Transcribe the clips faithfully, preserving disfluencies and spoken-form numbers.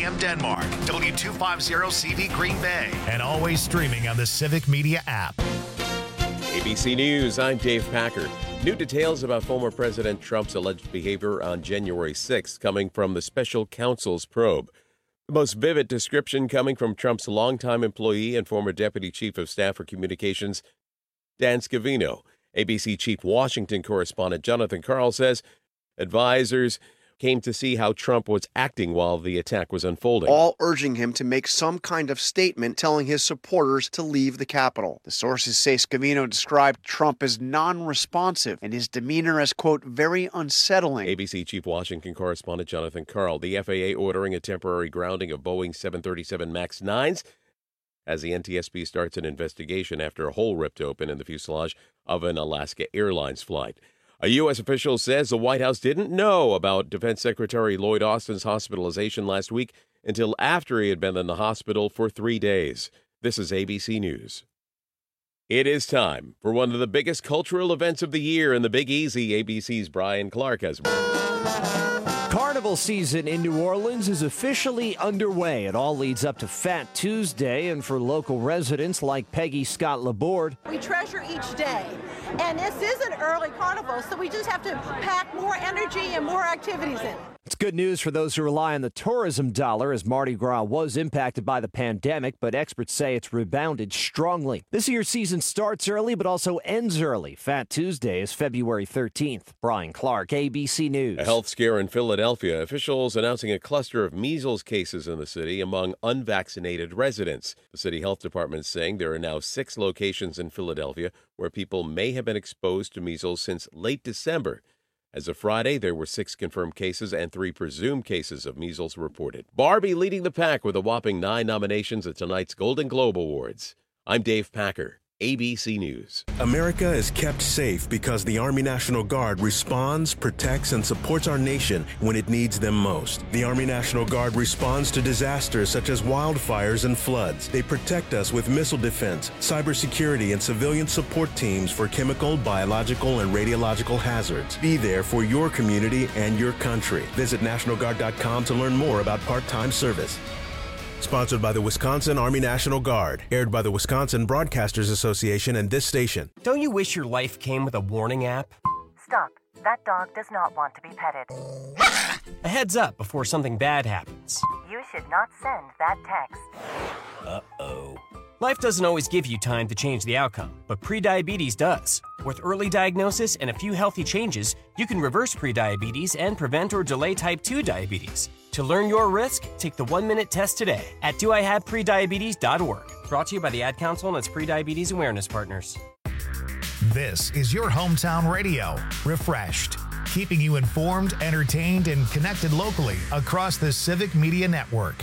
M Denmark, W two fifty C V Green Bay, and always streaming on the Civic Media app. A B C News, I'm Dave Packer. New details about former President Trump's alleged behavior on January sixth coming from the special counsel's probe. The most vivid description coming from Trump's longtime employee and former Deputy Chief of Staff for Communications, Dan Scavino. A B C Chief Washington correspondent Jonathan Karl says advisors came to see how Trump was acting while the attack was unfolding. All urging him to make some kind of statement telling his supporters to leave the Capitol. The sources say Scavino described Trump as non-responsive and his demeanor as, quote, very unsettling. A B C Chief Washington correspondent Jonathan Karl. The F A A ordering a temporary grounding of Boeing seven thirty-seven MAX nines as the N T S B starts an investigation after a hole ripped open in the fuselage of an Alaska Airlines flight. A U S official says the White House didn't know about Defense Secretary Lloyd Austin's hospitalization last week until after he had been in the hospital for three days. This is A B C News. It is time for one of the biggest cultural events of the year in the Big Easy. A B C's Brian Clark has more. Carnival season in New Orleans is officially underway. It all leads up to Fat Tuesday, and for local residents like Peggy Scott Laborde, we treasure each day, and this is an early carnival, so we just have to pack more energy and more activities in. It's good news for those who rely on the tourism dollar, as Mardi Gras was impacted by the pandemic, but experts say it's rebounded strongly. This year's season starts early, but also ends early. Fat Tuesday is February thirteenth. Brian Clark, A B C News. A health scare in Philadelphia. Officials announcing a cluster of measles cases in the city among unvaccinated residents. The city health department saying there are now six locations in Philadelphia where people may have been exposed to measles since late December. As of Friday, there were six confirmed cases and three presumed cases of measles reported. Barbie leading the pack with a whopping nine nominations at tonight's Golden Globe Awards. I'm Dave Packer, A B C News. America is kept safe because the Army National Guard responds, protects, and supports our nation when it needs them most. The Army National Guard responds to disasters such as wildfires and floods. They protect us with missile defense, cybersecurity, and civilian support teams for chemical, biological, and radiological hazards. Be there for your community and your country. Visit National Guard dot com to learn more about part-time service. Sponsored by the Wisconsin Army National Guard. Aired by the Wisconsin Broadcasters Association and this station. Don't you wish your life came with a warning app? Stop. That dog does not want to be petted. A heads up before something bad happens. You should not send that text. Uh-oh. Life doesn't always give you time to change the outcome, but prediabetes does. With early diagnosis and a few healthy changes, you can reverse prediabetes and prevent or delay type two diabetes. To learn your risk, take the one-minute test today at do I have prediabetes dot org. Brought to you by the Ad Council and its prediabetes awareness partners. This is your hometown radio, Refreshed, keeping you informed, entertained, and connected locally across the Civic Media Network.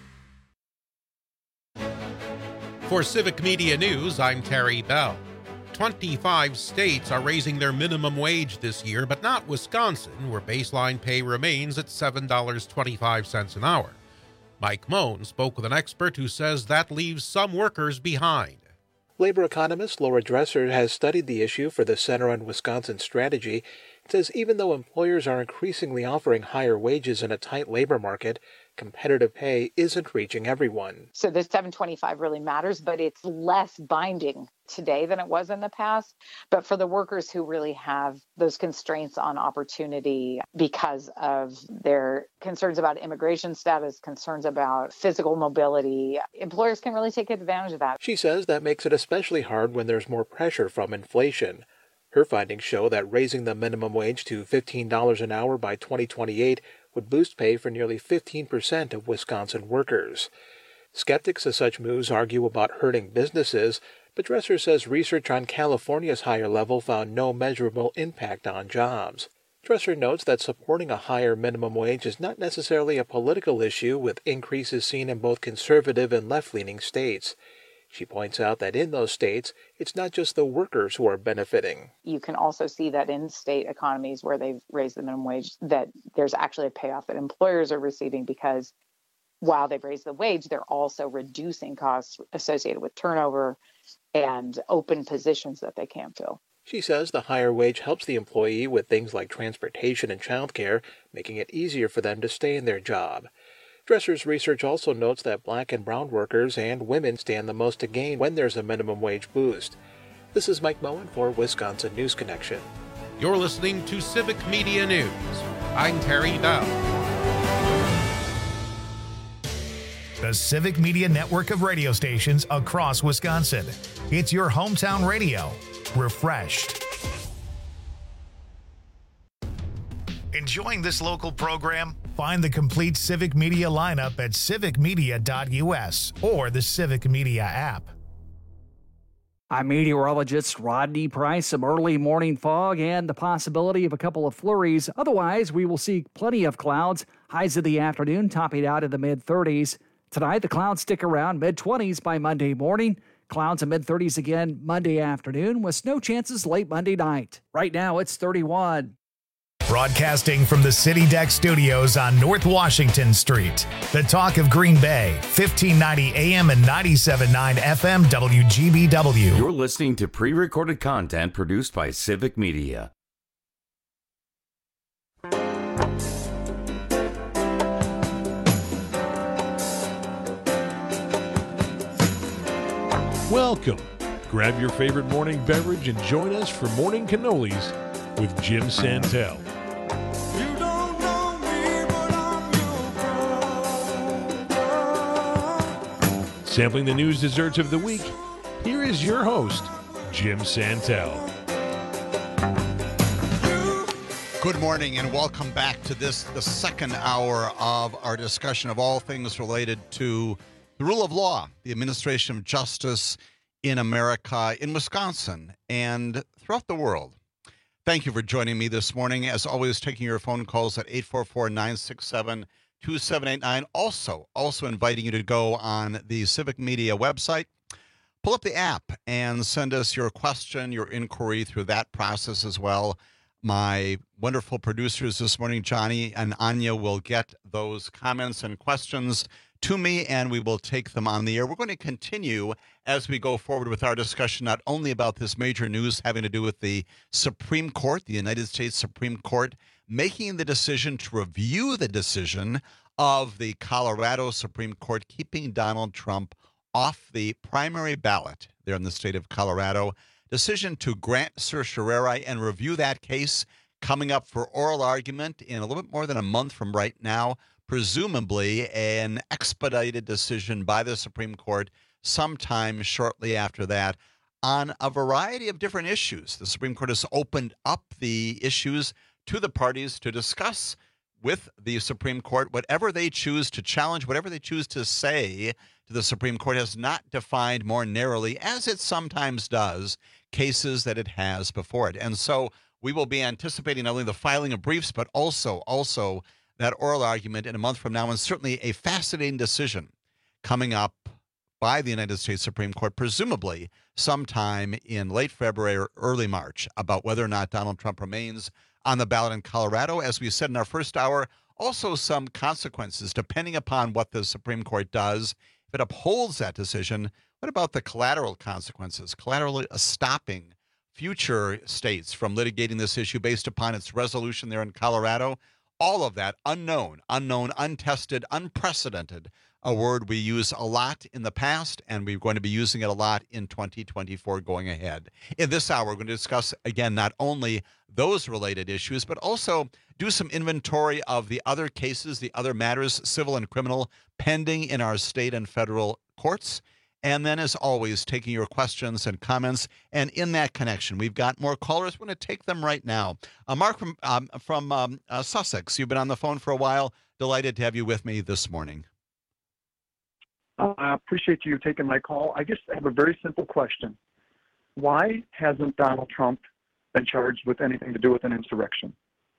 For Civic Media News, I'm Terry Bell. twenty-five states are raising their minimum wage this year, but not Wisconsin, where baseline pay remains at seven dollars and twenty-five cents an hour. Mike Moen spoke with an expert who says that leaves some workers behind. Labor economist Laura Dresser has studied the issue for the Center on Wisconsin Strategy. It says even though employers are increasingly offering higher wages in a tight labor market, competitive pay isn't reaching everyone. So the seven twenty-five really matters, but it's less binding today than it was in the past. But for the workers who really have those constraints on opportunity because of their concerns about immigration status, concerns about physical mobility, employers can really take advantage of that. She says that makes it especially hard when there's more pressure from inflation. Her findings show that raising the minimum wage to fifteen dollars an hour by twenty twenty-eight would boost pay for nearly fifteen percent of Wisconsin workers. Skeptics of such moves argue about hurting businesses, but Dresser says research on California's higher level found no measurable impact on jobs. Dresser notes that supporting a higher minimum wage is not necessarily a political issue, with increases seen in both conservative and left-leaning states. She points out that in those states, it's not just the workers who are benefiting. You can also see that in state economies where they've raised the minimum wage, that there's actually a payoff that employers are receiving, because while they've raised the wage, they're also reducing costs associated with turnover and open positions that they can't fill. She says the higher wage helps the employee with things like transportation and childcare, making it easier for them to stay in their job. Dresser's research also notes that black and brown workers and women stand the most to gain when there's a minimum wage boost. This is Mike Moen for Wisconsin News Connection. You're listening to Civic Media News. I'm Terry Bell. The Civic Media network of radio stations across Wisconsin. It's your hometown radio, refreshed. Enjoying this local program? Find the complete Civic Media lineup at civic media dot u s or the Civic Media app. I'm meteorologist Rodney Price. Some early morning fog and the possibility of a couple of flurries. Otherwise, we will see plenty of clouds. Highs of the afternoon topping out in the mid-thirties. Tonight, the clouds stick around mid-twenties by Monday morning. Clouds in mid-thirties again Monday afternoon with snow chances late Monday night. Right now, it's thirty-one. Broadcasting from the City Deck Studios on North Washington Street. The talk of Green Bay, fifteen ninety A M and ninety-seven point nine F M W G B W. You're listening to pre-recorded content produced by Civic Media. Welcome. Grab your favorite morning beverage and join us for Morning Cannolis with Jim Santel. You don't know me, but I'm your brother. Sampling the news desserts of the week, here is your host, Jim Santel. Good morning and welcome back to this, the second hour of our discussion of all things related to the rule of law, the administration of justice in America, in Wisconsin, and throughout the world. Thank you for joining me this morning. As always, taking your phone calls at eight four four, nine six seven, two seven eight nine. Also, also inviting you to go on the Civic Media website, pull up the app, and send us your question, your inquiry through that process as well. My wonderful producers this morning, Johnny and Anya, will get those comments and questions to me, and we will take them on the air. We're going to continue as we go forward with our discussion, not only about this major news having to do with the Supreme Court, the United States Supreme Court, making the decision to review the decision of the Colorado Supreme Court, keeping Donald Trump off the primary ballot there in the state of Colorado. Decision to grant certiorari and review that case coming up for oral argument in a little bit more than a month from right now. Presumably an expedited decision by the Supreme Court sometime shortly after that on a variety of different issues. The Supreme Court has opened up the issues to the parties to discuss with the Supreme Court. Whatever they choose to challenge, whatever they choose to say to the Supreme Court has not defined more narrowly, as it sometimes does, cases that it has before it. And so we will be anticipating not only the filing of briefs, but also, also that oral argument in a month from now, and certainly a fascinating decision coming up by the United States Supreme Court, presumably sometime in late February or early March, about whether or not Donald Trump remains on the ballot in Colorado. As we said in our first hour, also some consequences depending upon what the Supreme Court does. If it upholds that decision, what about the collateral consequences, collaterally stopping future states from litigating this issue based upon its resolution there in Colorado? All of that unknown, unknown, untested, unprecedented, a word we use a lot in the past, and we're going to be using it a lot in twenty twenty-four going ahead. In this hour, we're going to discuss, again, not only those related issues, but also do some inventory of the other cases, the other matters, civil and criminal, pending in our state and federal courts. And then, as always, taking your questions and comments. And in that connection, we've got more callers. We're going to take them right now. Uh, Mark from, um, from um, uh, Sussex, you've been on the phone for a while. Delighted to have you with me this morning. Uh, I appreciate you taking my call. I just have a very simple question. Why hasn't Donald Trump been charged with anything to do with an insurrection?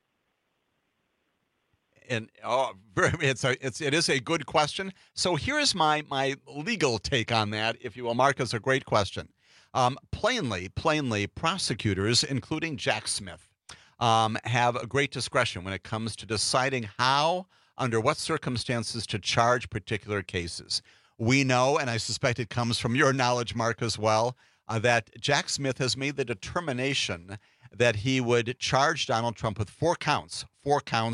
And oh, it's a, it's it is a good question. So here's my my legal take on that, if you will, Mark. It's a great question. Um, plainly, plainly, prosecutors, including Jack Smith, um, have a great discretion when it comes to deciding how, under what circumstances, to charge particular cases. We know, and I suspect it comes from your knowledge, Mark, as well, uh, that Jack Smith has made the determination that he would charge Donald Trump with four counts, four counts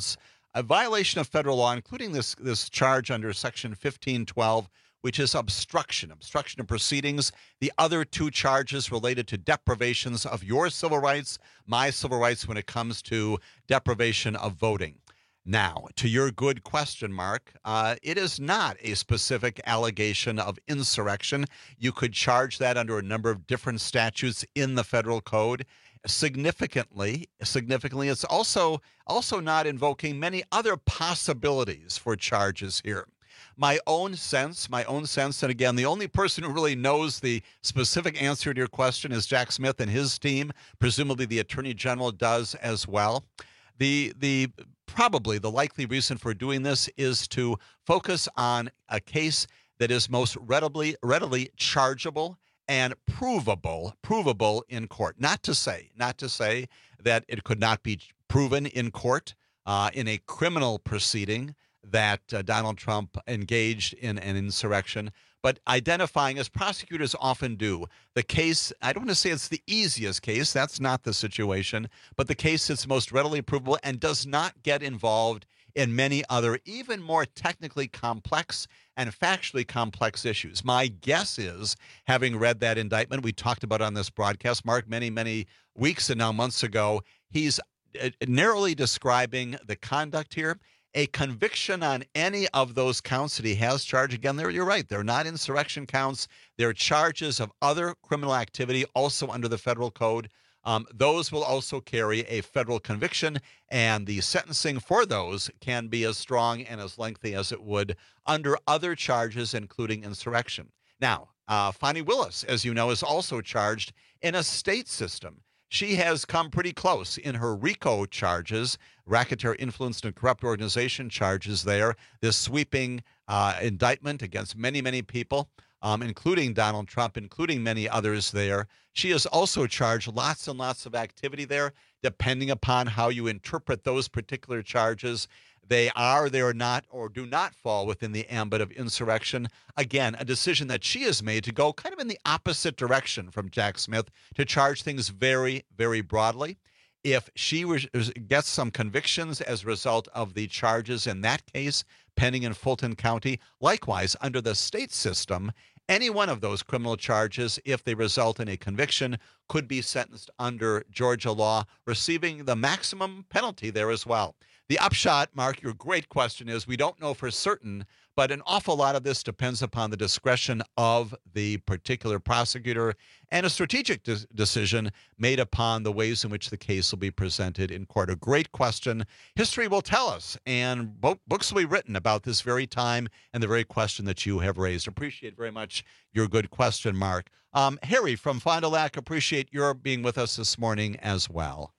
a violation of federal law, including this, this charge under Section fifteen twelve, which is obstruction, obstruction of proceedings. The other two charges related to deprivations of your civil rights, my civil rights when it comes to deprivation of voting. Now, to your good question, Mark, uh, it is not a specific allegation of insurrection. You could charge that under a number of different statutes in the federal code. Significantly, significantly, it's also also not invoking many other possibilities for charges here. My own sense, my own sense, and again, the only person who really knows the specific answer to your question is Jack Smith and his team. Presumably, the Attorney General does as well. The the probably the likely reason for doing this is to focus on a case that is most readily readily chargeable and provable, provable in court. Not to say, not to say that it could not be proven in court uh, in a criminal proceeding that uh, Donald Trump engaged in an insurrection, but identifying, as prosecutors often do, the case, I don't want to say it's the easiest case, that's not the situation, but the case that's most readily provable and does not get involved in many other, even more technically complex and factually complex issues. My guess is, having read that indictment we talked about on this broadcast, Mark, many, many weeks and now months ago, he's uh, narrowly describing the conduct here. A conviction on any of those counts that he has charged, again, there you're right, they're not insurrection counts. They're charges of other criminal activity also under the federal code. Um, those will also carry a federal conviction, and the sentencing for those can be as strong and as lengthy as it would under other charges, including insurrection. Now, uh, Fani Willis, as you know, is also charged in a state system. She has come pretty close in her RICO charges, racketeer influenced and corrupt organization charges there, this sweeping uh, indictment against many, many people, um, including Donald Trump, including many others there. She is also charged lots and lots of activity there, depending upon how you interpret those particular charges. They are, they are not, or do not fall within the ambit of insurrection. Again, a decision that she has made to go kind of in the opposite direction from Jack Smith, to charge things very, very broadly. If she was, gets some convictions as a result of the charges in that case pending in Fulton County, likewise, under the state system, any one of those criminal charges, if they result in a conviction, could be sentenced under Georgia law, receiving the maximum penalty there as well. The upshot, Mark, your great question is, we don't know for certain, but an awful lot of this depends upon the discretion of the particular prosecutor and a strategic de- decision made upon the ways in which the case will be presented in court. A great question. History will tell us, and bo- books will be written about this very time and the very question that you have raised. Appreciate very much your good question, Mark. Um, Harry from Fond du Lac, appreciate your being with us this morning as well.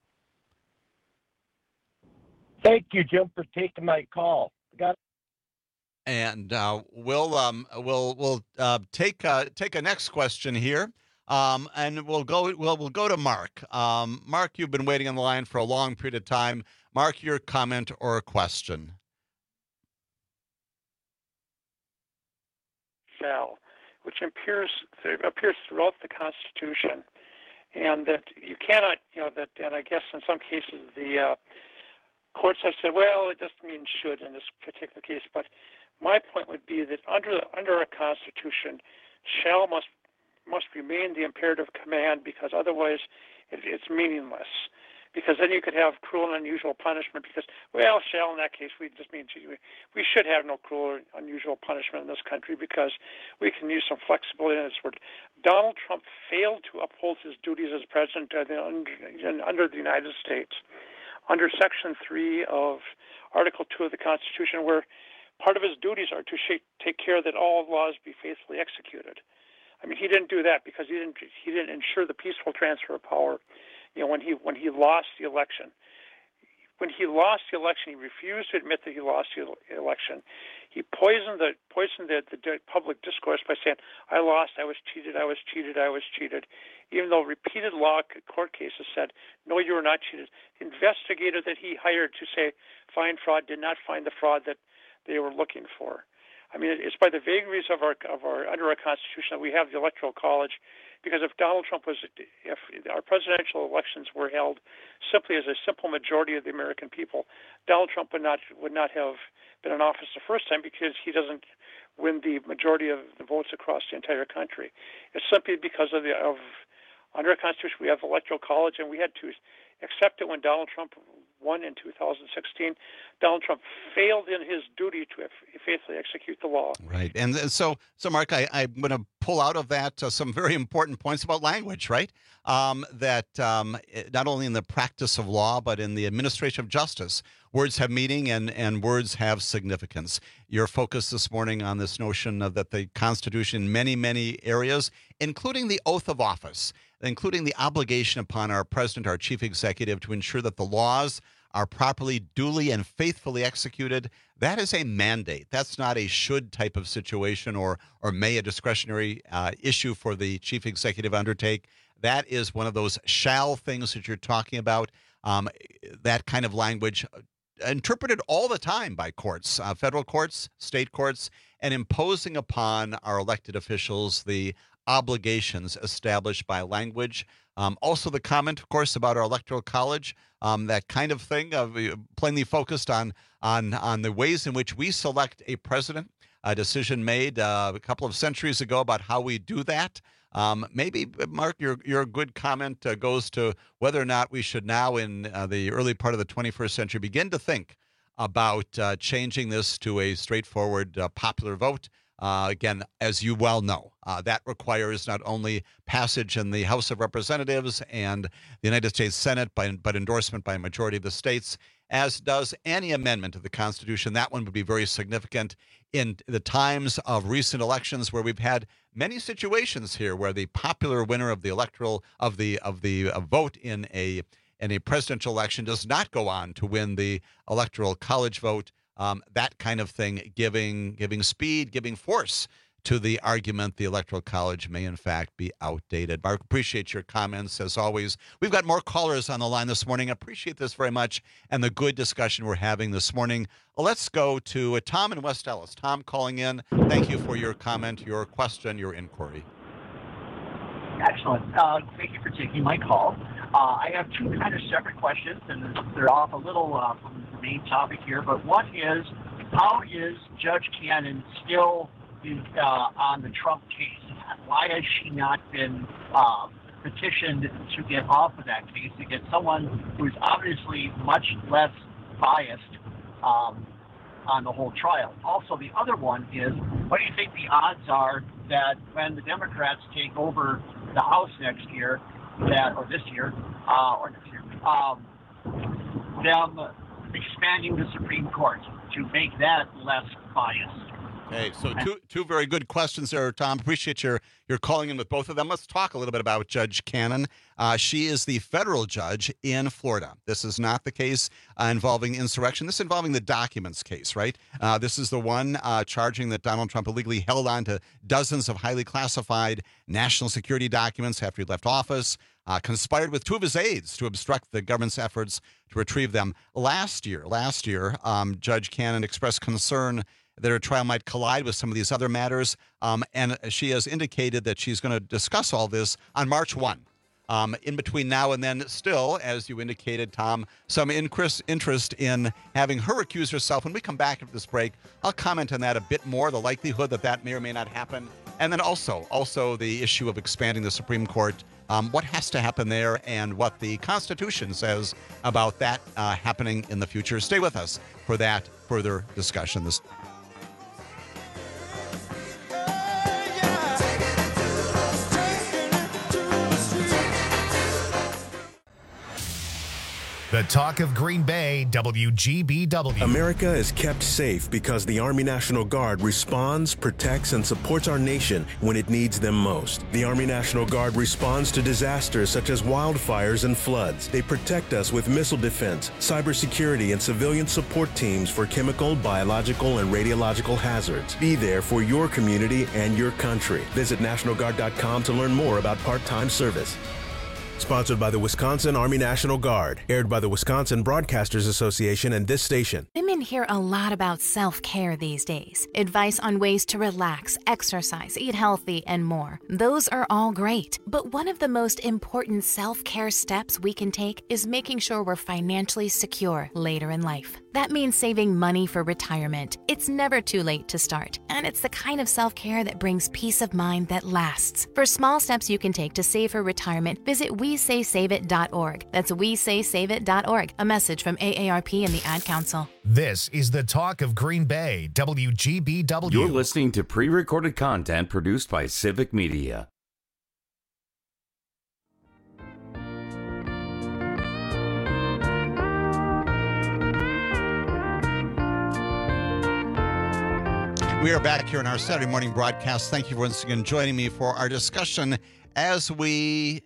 Thank you, Jim, for taking my call. Got And uh, we'll um, we'll we'll uh, take uh, take a next question here, um, and we'll go we'll we'll go to Mark. Um, Mark, you've been waiting on the line for a long period of time. Mark, your comment or a question? Shall, which appears appears throughout the Constitution, and that you cannot, you know, that, and I guess in some cases the uh, courts have said, well, it doesn't mean should in this particular case, but my point would be that under under a Constitution, shall must must remain the imperative command, because otherwise it, it's meaningless. Because then you could have cruel and unusual punishment, because, well, shall in that case, we just mean we should have no cruel or unusual punishment in this country, because we can use some flexibility in this word. Donald Trump failed to uphold his duties as president under the United States, under Section three of Article two of the Constitution, where part of his duties are to sh- take care that all laws be faithfully executed. I mean, he didn't do that because he didn't he didn't ensure the peaceful transfer of power. You know, when he when he lost the election, when he lost the election, he refused to admit that he lost the election. He poisoned the poisoned the, the public discourse by saying, "I lost, I was cheated, I was cheated, I was cheated," even though repeated law court cases said, "No, you were not cheated." The investigator that he hired to say find fraud did not find the fraud that they were looking for. I mean, it's by the vagaries of our of our under our Constitution that we have the Electoral College. Because if Donald Trump was, if our presidential elections were held simply as a simple majority of the American people, Donald Trump would not would not have been in office the first time because he doesn't win the majority of the votes across the entire country. It's simply because of the of under our Constitution we have the Electoral College, and we had to accept it when Donald Trump won in two thousand sixteen. Donald Trump failed in his duty to faithfully execute the law. Right. And so, so Mark, I, I'm going to pull out of that uh, some very important points about language, right? Um, that um, not only in the practice of law, but in the administration of justice, words have meaning and, and words have significance. Your focus this morning on this notion of that the Constitution in many, many areas, including the oath of office, including the obligation upon our president, our chief executive, to ensure that the laws are properly, duly, and faithfully executed. That is a mandate. That's not a should type of situation or or may a discretionary uh, issue for the chief executive undertake. That is one of those shall things that you're talking about. Um, that kind of language interpreted all the time by courts, uh, federal courts, state courts, and imposing upon our elected officials the obligations established by language. Um, also, the comment, of course, about our Electoral College, um, that kind of thing, uh, plainly focused on on on the ways in which we select a president. A decision made uh, a couple of centuries ago about how we do that. Um, maybe, Mark, your your good comment uh, goes to whether or not we should now, in uh, the early part of the twenty-first century, begin to think about uh, changing this to a straightforward uh, popular vote. Uh, again, as you well know, uh, that requires not only passage in the House of Representatives and the United States Senate, but, but endorsement by a majority of the states, as does any amendment to the Constitution. That one would be very significant in the times of recent elections where we've had many situations here where the popular winner of the electoral of the of the uh, vote in a in a presidential election does not go on to win the Electoral College vote. Um, that kind of thing, giving giving speed, giving force to the argument the Electoral College may in fact be outdated. Mark, appreciate your comments as always. We've got more callers on the line this morning. I appreciate this very much and the good discussion we're having this morning. Let's go to uh, Tom in West Ellis. Tom calling in. Thank you for your comment, your question, your inquiry. Excellent. Uh, thank you for taking my call. Uh, I have two kind of separate questions, and they're off a little uh, from the main topic here. But one is, how is Judge Cannon still in, uh, on the Trump case? Why has she not been uh, petitioned to get off of that case to get someone who's obviously much less biased um, on the whole trial? Also, the other one is, what do you think the odds are that when the Democrats take over the House next year, that or this year, uh, or next year, um, them expanding the Supreme Court to make that less biased? Okay, so two two very good questions there, Tom. Appreciate your your calling in with both of them. Let's talk a little bit about Judge Cannon. Uh, she is the federal judge in Florida. This is not the case uh, involving insurrection. This is involving the documents case, right? Uh, this is the one uh, charging that Donald Trump illegally held on to dozens of highly classified national security documents after he left office, uh, conspired with two of his aides to obstruct the government's efforts to retrieve them. Last year, last year, um, Judge Cannon expressed concern that her trial might collide with some of these other matters. Um, and she has indicated that she's going to discuss all this on March first. Um, in between now and then, still, as you indicated, Tom, some increase, interest in having her recuse herself. When we come back after this break, I'll comment on that a bit more, the likelihood that that may or may not happen. And then also, also the issue of expanding the Supreme Court, um, what has to happen there and what the Constitution says about that uh, happening in the future. Stay with us for that further discussion. This The talk of Green Bay, W G B W. America is kept safe because the Army National Guard responds, protects, and supports our nation when it needs them most. The Army National Guard responds to disasters such as wildfires and floods. They protect us with missile defense, cybersecurity, and civilian support teams for chemical, biological, and radiological hazards. Be there for your community and your country. Visit National Guard dot com to learn more about part-time service. Sponsored by the Wisconsin Army National Guard. Aired by the Wisconsin Broadcasters Association and this station. Women hear a lot about self-care these days. Advice on ways to relax, exercise, eat healthy, and more. Those are all great. But one of the most important self-care steps we can take is making sure we're financially secure later in life. That means saving money for retirement. It's never too late to start, and it's the kind of self-care that brings peace of mind that lasts. For small steps you can take to save for retirement, visit we say save it dot org. That's we say save it dot org. A message from A A R P and the Ad Council. This is the Talk of Green Bay, W G B W. You're listening to pre-recorded content produced by Civic Media. We are back here in our Saturday morning broadcast. Thank you once again joining me for our discussion as we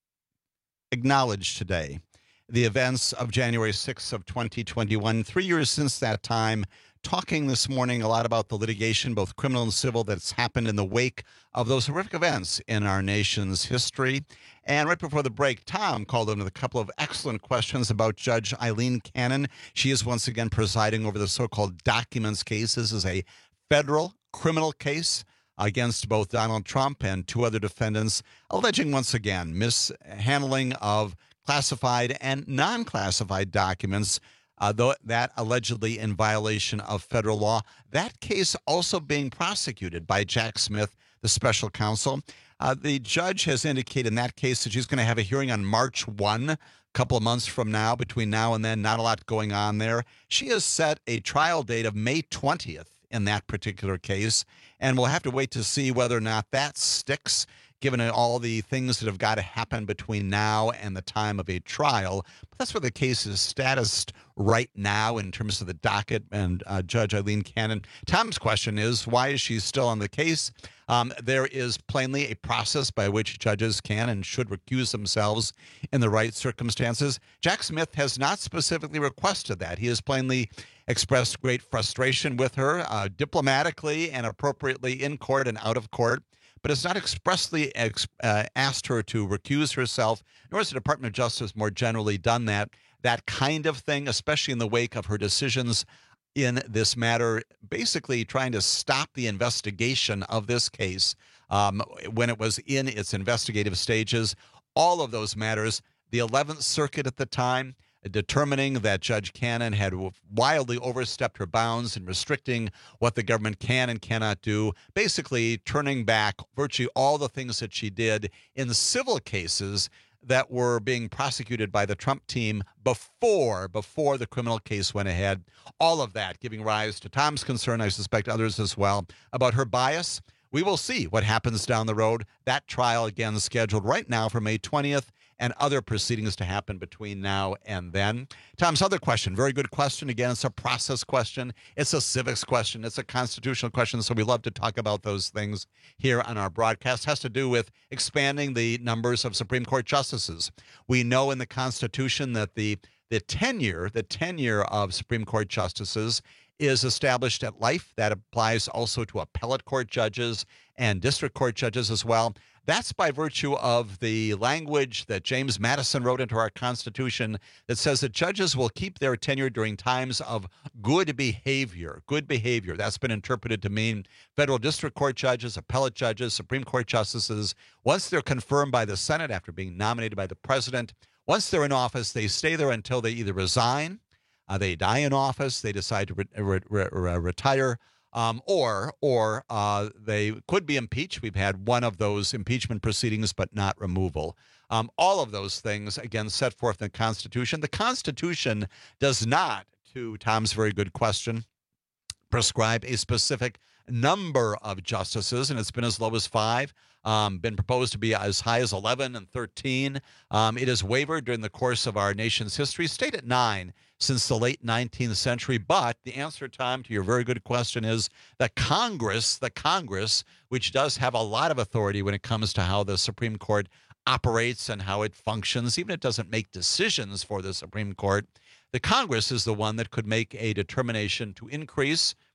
acknowledge today the events of January sixth of twenty twenty-one. Three years since that time, talking this morning a lot about the litigation, both criminal and civil, that's happened in the wake of those horrific events in our nation's history. And right before the break, Tom called in with a couple of excellent questions about Judge Eileen Cannon. She is once again presiding over the so-called documents case. This is a federal criminal case against both Donald Trump and two other defendants, alleging once again mishandling of classified and non-classified documents, uh, though that allegedly in violation of federal law. That case also being prosecuted by Jack Smith, the special counsel. Uh, the judge has indicated in that case that she's going to have a hearing on March first, a couple of months from now. Between now and then, not a lot going on there. She has set a trial date of May twentieth. In that particular case, and we'll have to wait to see whether or not that sticks, given all the things that have got to happen between now and the time of a trial. But that's where the case is status right now in terms of the docket and uh, Judge Eileen Cannon. Tom's question is, why is she still on the case? Um, there is plainly a process by which judges can and should recuse themselves in the right circumstances. Jack Smith has not specifically requested that. He has plainly expressed great frustration with her, uh, diplomatically and appropriately in court and out of court, but has not expressly ex- uh, asked her to recuse herself, nor has the Department of Justice more generally done that. That kind of thing, especially in the wake of her decisions in this matter, basically trying to stop the investigation of this case um, when it was in its investigative stages. All of those matters, the eleventh Circuit at the time, determining that Judge Cannon had wildly overstepped her bounds in restricting what the government can and cannot do, basically turning back virtually all the things that she did in civil cases that were being prosecuted by the Trump team before before the criminal case went ahead. All of that giving rise to Tom's concern, I suspect others as well, about her bias. We will see what happens down the road. That trial, again, is scheduled right now for May twentieth, and other proceedings to happen between now and then. Tom's other question, very good question. Again, it's a process question. It's a civics question. It's a constitutional question. So we love to talk about those things here on our broadcast. It has to do with expanding the numbers of Supreme Court justices. We know in the Constitution that the the tenure, the tenure of Supreme Court justices is established at life. That applies also to appellate court judges and district court judges as well. That's by virtue of the language that James Madison wrote into our Constitution that says that judges will keep their tenure during times of good behavior. Good behavior. That's been interpreted to mean federal district court judges, appellate judges, Supreme Court justices. Once they're confirmed by the Senate after being nominated by the president, once they're in office, they stay there until they either resign, uh, they die in office, they decide to re- re- re- retire, Um, or or uh, they could be impeached. We've had one of those impeachment proceedings, but not removal. Um, all of those things, again, set forth in the Constitution. The Constitution does not, to Tom's very good question, prescribe a specific number of justices, and it's been as low as five. Um, been proposed to be as high as eleven and thirteen. Um, it has wavered during the course of our nation's history, stayed at nine since the late nineteenth century. But the answer, Tom, to your very good question is that Congress, the Congress, which does have a lot of authority when it comes to how the Supreme Court operates and how it functions, even if it doesn't make decisions for the Supreme Court, the Congress is the one that could make a determination to increase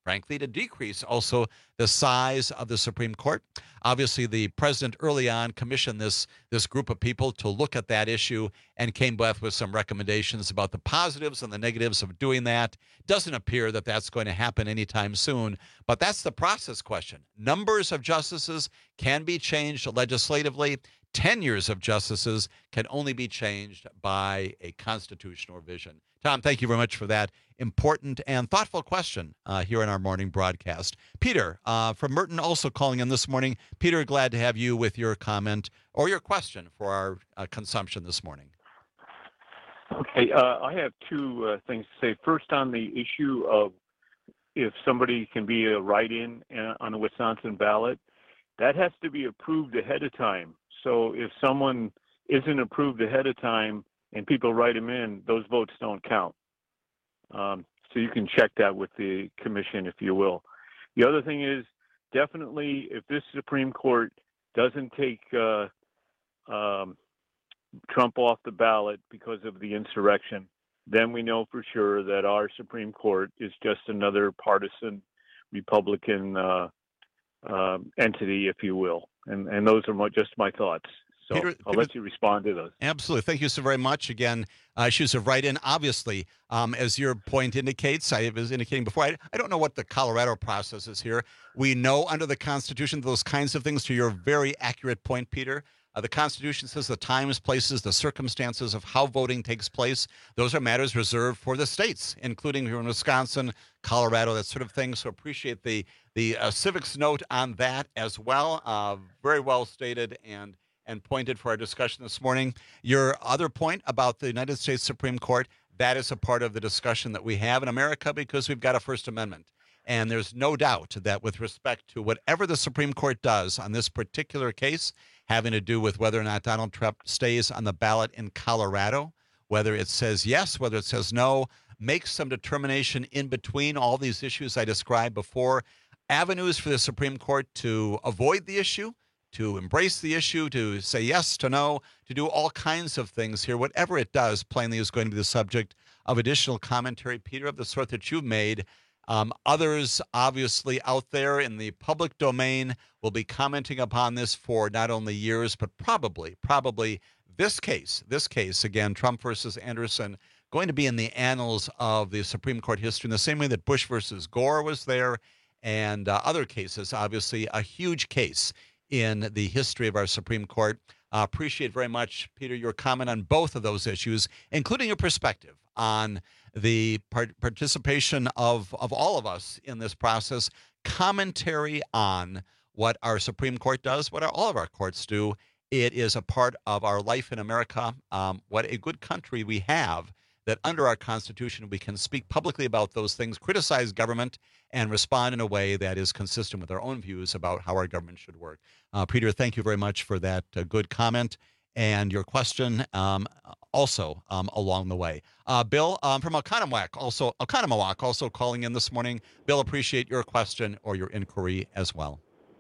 frankly, to decrease also the size of the Supreme Court. Obviously, the president early on commissioned this, this group of people to look at that issue and came back with some recommendations about the positives and the negatives of doing that. Doesn't appear that that's going to happen anytime soon, but that's the process question. Numbers of justices can be changed legislatively. Tenures of justices can only be changed by a constitutional revision. Tom, thank you very much for that important and thoughtful question uh, here in our morning broadcast. Peter uh, from Merton also calling in this morning. Peter, glad to have you with your comment or your question for our uh, consumption this morning. Okay, uh, I have two uh, things to say. First, on the issue of if somebody can be a write-in uh, on the Wisconsin ballot, that has to be approved ahead of time. So if someone isn't approved ahead of time and people write them in, those votes don't count. Um, so you can check that with the commission, if you will. The other thing is, definitely, if this Supreme Court doesn't take uh, um, Trump off the ballot because of the insurrection, then we know for sure that our Supreme Court is just another partisan Republican uh, uh, entity, if you will. And and those are my, just my thoughts. So Peter, I'll Peter, let you respond to those. Absolutely. Thank you so very much. Again, uh, issues of write-in. Obviously, um, as your point indicates, I was indicating before, I, I don't know what the Colorado process is here. We know under the Constitution those kinds of things, to your very accurate point, Peter. Uh, the Constitution says the times, places, the circumstances of how voting takes place, those are matters reserved for the states, including here in Wisconsin, Colorado, that sort of thing. So appreciate the, the uh, civics note on that as well. Uh, very well stated and and pointed for our discussion this morning. Your other point about the United States Supreme Court, that is a part of the discussion that we have in America because we've got a First Amendment. And there's no doubt that with respect to whatever the Supreme Court does on this particular case, having to do with whether or not Donald Trump stays on the ballot in Colorado, whether it says yes, whether it says no, makes some determination in between all these issues I described before, avenues for the Supreme Court to avoid the issue, to embrace the issue, to say yes to no, to do all kinds of things here. Whatever it does, plainly is going to be the subject of additional commentary, Peter, of the sort that you've made. Um, others, obviously, out there in the public domain will be commenting upon this for not only years, but probably, probably this case, this case, again, Trump versus Anderson, going to be in the annals of the Supreme Court history in the same way that Bush versus Gore was there, and uh, other cases, obviously, a huge case in the history of our Supreme Court. Uh, appreciate very much, Peter, your comment on both of those issues, including your perspective on the part- participation of, of all of us in this process, commentary on what our Supreme Court does, what our, all of our courts do. It is a part of our life in America. Um, what a good country we have, that under our Constitution we can speak publicly about those things, criticize government, and respond in a way that is consistent with our own views about how our government should work. Uh, Peter, thank you very much for that uh, good comment and your question um, also um, along the way. Uh, Bill um, from Oconomowoc, also, Oconomowoc, also calling in this morning. Bill, appreciate your question or your inquiry as well.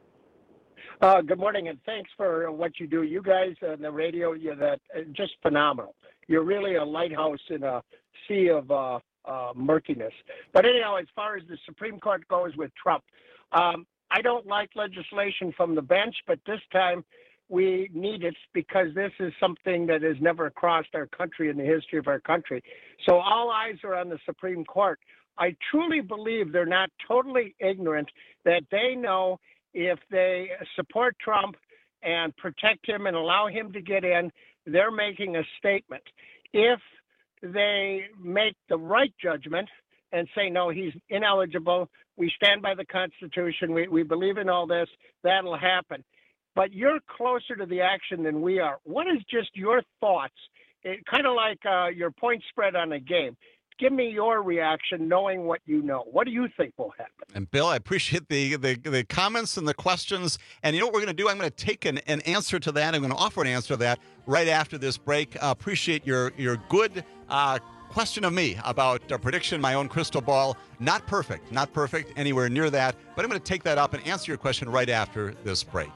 Uh, good morning, and thanks for what you do. You guys on the radio, you're that uh, just phenomenal. You're really a lighthouse in a sea of uh, uh, murkiness. But anyhow, as far as the Supreme Court goes with Trump, um, I don't like legislation from the bench, but this time we need it because this is something that has never crossed our country in the history of our country. So all eyes are on the Supreme Court. I truly believe they're not totally ignorant, that they know if they support Trump and protect him and allow him to get in, they're making a statement. If they make the right judgment and say, no, he's ineligible, we stand by the Constitution, we, we believe in all this, that'll happen. But you're closer to the action than we are. What is just your thoughts? It, kind of like uh, your point spread on a game. Give me your reaction knowing what you know. What do you think will happen? And Bill, I appreciate the, the, the comments and the questions. And you know what we're going to do? I'm going to take an, an answer to that. I'm going to offer an answer to that right after this break. Uh, appreciate your, your good uh, question of me about a prediction, my own crystal ball. Not perfect, not perfect, anywhere near that. But I'm going to take that up and answer your question right after this break.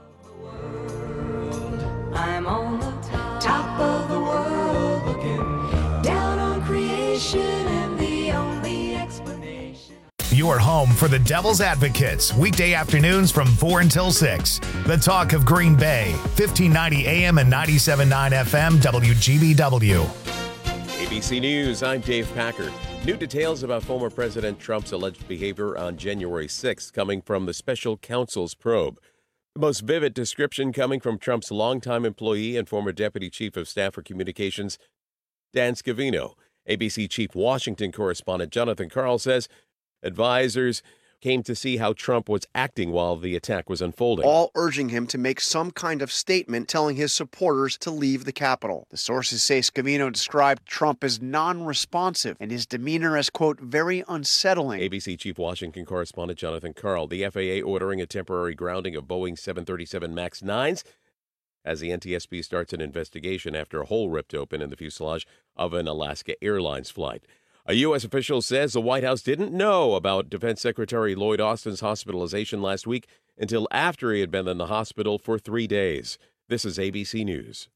I'm on the top of the world looking down on creation, and the only explanation. your home for the Devil's Advocates, weekday afternoons from four until six. The Talk of Green Bay, fifteen ninety A M and ninety-seven point nine F M, W G B W. A B C News, I'm Dave Packard. New details about former President Trump's alleged behavior on January sixth coming from the special counsel's probe. The most vivid description coming from Trump's longtime employee and former Deputy Chief of Staff for Communications, Dan Scavino. A B C Chief Washington correspondent Jonathan Karl says advisors came to see how Trump was acting while the attack was unfolding. All urging him to make some kind of statement telling his supporters to leave the Capitol. The sources say Scavino described Trump as non-responsive and his demeanor as, quote, very unsettling. A B C Chief Washington correspondent Jonathan Karl. The F A A ordering a temporary grounding of Boeing seven thirty-seven MAX nines as the N T S B starts an investigation after a hole ripped open in the fuselage of an Alaska Airlines flight. A U S official says the White House didn't know about Defense Secretary Lloyd Austin's hospitalization last week until after he had been in the hospital for three days. This is A B C News.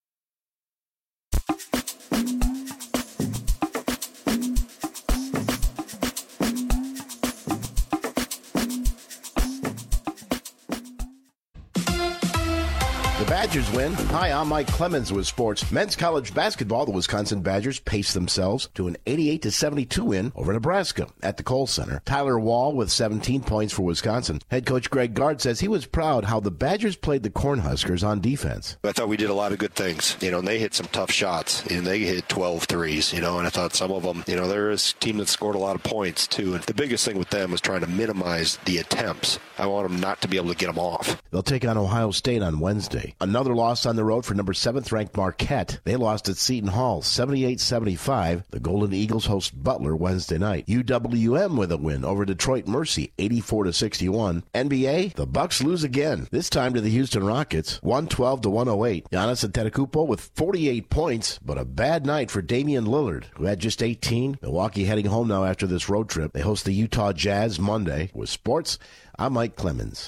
The Badgers win. Hi, I'm Mike Clemens with sports. Men's college basketball, the Wisconsin Badgers paced themselves to an eighty-eight to seventy-two win over Nebraska at the Kohl Center. Tyler Wall with seventeen points for Wisconsin. Head coach Greg Gard says he was proud how the Badgers played the Cornhuskers on defense. I thought we did a lot of good things, you know, and they hit some tough shots, and they hit twelve threes, you know, and I thought some of them, you know, they're a team that scored a lot of points, too, and the biggest thing with them was trying to minimize the attempts. I want them not to be able to get them off. They'll take on Ohio State on Wednesday. Another loss on the road for number seventh ranked Marquette. They lost at Seton Hall seventy-eight seventy-five. The Golden Eagles host Butler Wednesday night. U W M with a win over Detroit Mercy eighty-four to sixty-one. N B A, the Bucks lose again, this time to the Houston Rockets one twelve to one oh eight. Giannis Antetokounmpo with forty-eight points, but a bad night for Damian Lillard, who had just eighteen. Milwaukee heading home now after this road trip. They host the Utah Jazz Monday. With sports, I'm Mike Clemens.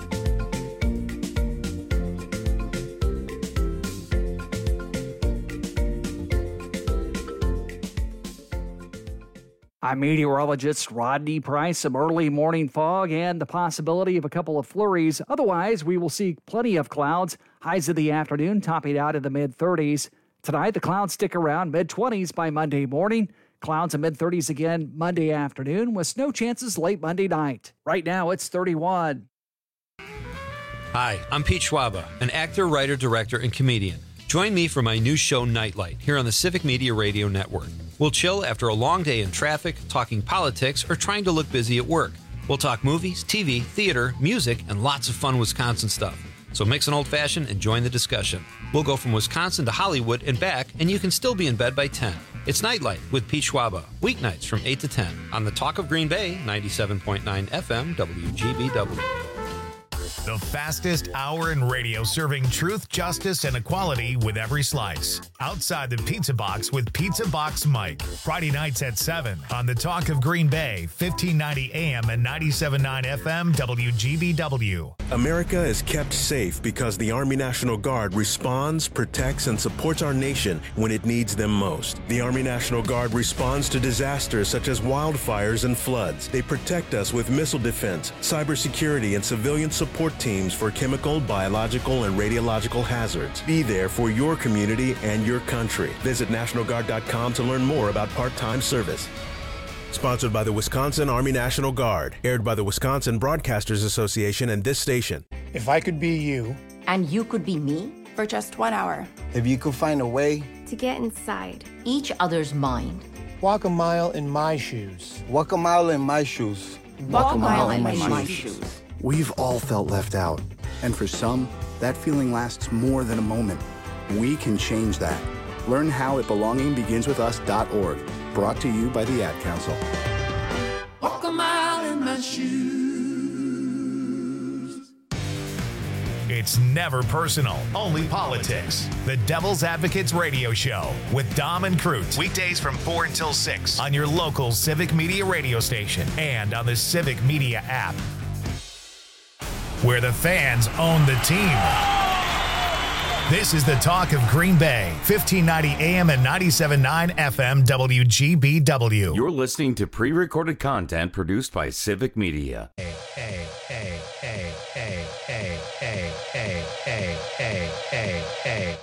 I'm meteorologist Rodney Price. Some early morning fog and the possibility of a couple of flurries. Otherwise, we will see plenty of clouds. Highs of the afternoon topping out in the mid-thirties. Tonight, the clouds stick around mid-twenties by Monday morning. Clouds in mid-thirties again Monday afternoon with snow chances late Monday night. Right now, it's thirty-one. Hi, I'm Pete Schwaba, an actor, writer, director, and comedian. Join me for my new show, Nightlight, here on the Civic Media Radio Network. We'll chill after a long day in traffic, talking politics, or trying to look busy at work. We'll talk movies, T V, theater, music, and lots of fun Wisconsin stuff. So mix an old-fashioned and join the discussion. We'll go from Wisconsin to Hollywood and back, and you can still be in bed by ten. It's Nightlight with Pete Schwaba, weeknights from eight to ten on the Talk of Green Bay, ninety-seven point nine F M, W G B W. The fastest hour in radio, serving truth, justice, and equality with every slice. Outside the Pizza Box with Pizza Box Mike. Friday nights at seven on the Talk of Green Bay, fifteen ninety A M and ninety-seven point nine F M, W G B W. America is kept safe because the Army National Guard responds, protects, and supports our nation when it needs them most. The Army National Guard responds to disasters such as wildfires and floods. They protect us with missile defense, cybersecurity, and civilian support teams for chemical, biological, and radiological hazards. Be there for your community and your country. Visit National Guard dot com to learn more about part-time service. Sponsored by the Wisconsin Army National Guard. Aired by the Wisconsin Broadcasters Association and this station. If I could be you. And you could be me for just one hour. If you could find a way. To get inside each other's mind. Walk a mile in my shoes. Walk a mile in my shoes. Walk, Walk a mile, mile in, in my, my shoes. shoes. We've all felt left out. And for some, that feeling lasts more than a moment. We can change that. Learn how at belonging begins with us dot org. Brought to you by the Ad Council. Walk a mile in my shoes. It's never personal, only politics. The Devil's Advocates Radio Show with Dom and Cruz. Weekdays from four until six on your local Civic Media radio station and on the Civic Media app, where the fans own the team. This is the talk of Green Bay, fifteen ninety A M and ninety-seven point nine F M W G B W. You're listening to pre-recorded content produced by Civic Media. Hey, hey, hey, hey, hey, hey, hey, hey, hey, hey, hey, hey.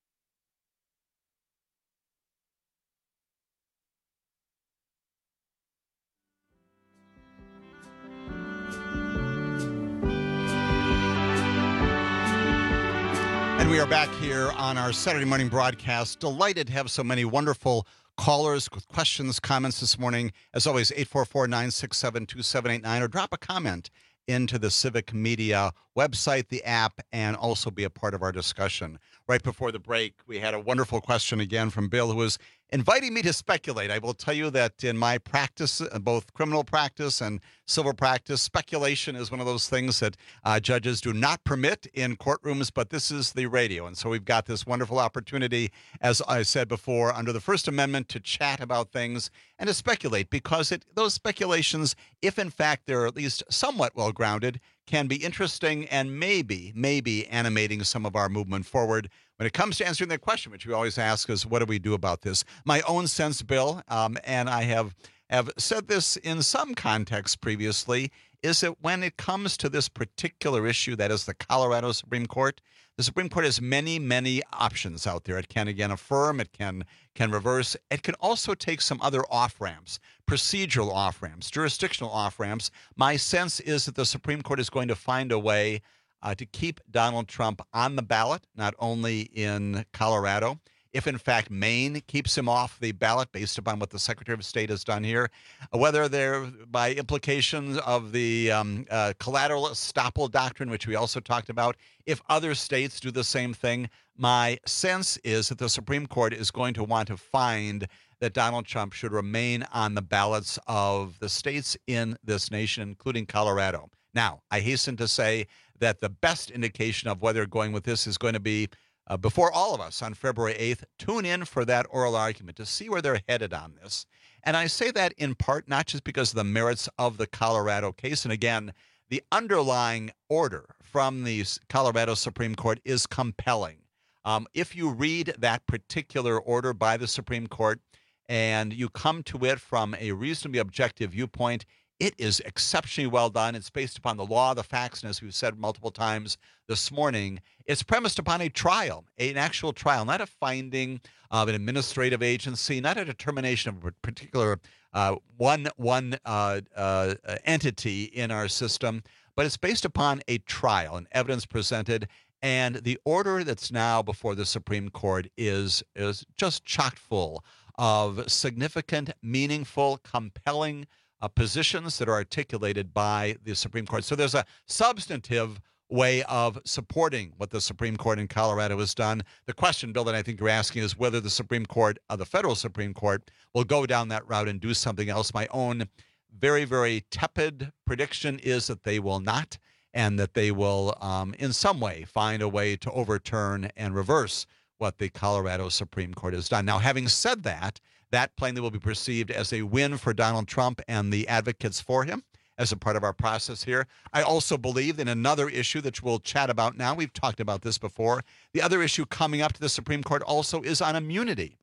And we are back here on our Saturday morning broadcast. Delighted to have so many wonderful callers with questions, comments this morning. As always, eight four four, nine six seven, two seven eight nine, or drop a comment into the Civic Media website, the app, and also be a part of our discussion. Right before the break, we had a wonderful question again from Bill, who was inviting me to speculate. I will tell you that in my practice, both criminal practice and civil practice, speculation is one of those things that uh, judges do not permit in courtrooms, but this is the radio. And so we've got this wonderful opportunity, as I said before, under the First Amendment to chat about things and to speculate, because it, those speculations, if in fact they're at least somewhat well-grounded, can be interesting and maybe, maybe animating some of our movement forward. When it comes to answering that question, which we always ask is, what do we do about this? My own sense, Bill, um, and I have, have said this in some context previously, is that when it comes to this particular issue, that is the Colorado Supreme Court, the Supreme Court has many, many options out there. It can, again, affirm, it can, can reverse. It can also take some other off-ramps, procedural off-ramps, jurisdictional off-ramps. My sense is that the Supreme Court is going to find a way uh, to keep Donald Trump on the ballot, not only in Colorado. If, in fact, Maine keeps him off the ballot based upon what the Secretary of State has done here, whether they're by implications of the um, uh, collateral estoppel doctrine, which we also talked about, if other states do the same thing, my sense is that the Supreme Court is going to want to find that Donald Trump should remain on the ballots of the states in this nation, including Colorado. Now, I hasten to say that the best indication of whether going with this is going to be Uh, before all of us on February eighth, tune in for that oral argument to see where they're headed on this. And I say that in part not just because of the merits of the Colorado case. And again, the underlying order from the Colorado Supreme Court is compelling. Um, if you read that particular order by the Supreme Court and you come to it from a reasonably objective viewpoint, it is exceptionally well done. It's based upon the law, the facts, and as we've said multiple times this morning, it's premised upon a trial, an actual trial, not a finding of an administrative agency, not a determination of a particular uh, one, one uh, uh, entity in our system, but it's based upon a trial and evidence presented. And the order that's now before the Supreme Court is, is just chock full of significant, meaningful, compelling Uh, positions that are articulated by the Supreme Court. So there's a substantive way of supporting what the Supreme Court in Colorado has done. The question, Bill, that I think you're asking is whether the Supreme Court, uh, the federal Supreme Court, will go down that route and do something else. My own very, very tepid prediction is that they will not, and that they will um, in some way find a way to overturn and reverse what the Colorado Supreme Court has done. Now, having said that, that plainly will be perceived as a win for Donald Trump and the advocates for him as a part of our process here. I also believe in another issue that we'll chat about now. We've talked about this before. The other issue coming up to the Supreme Court also is on immunity.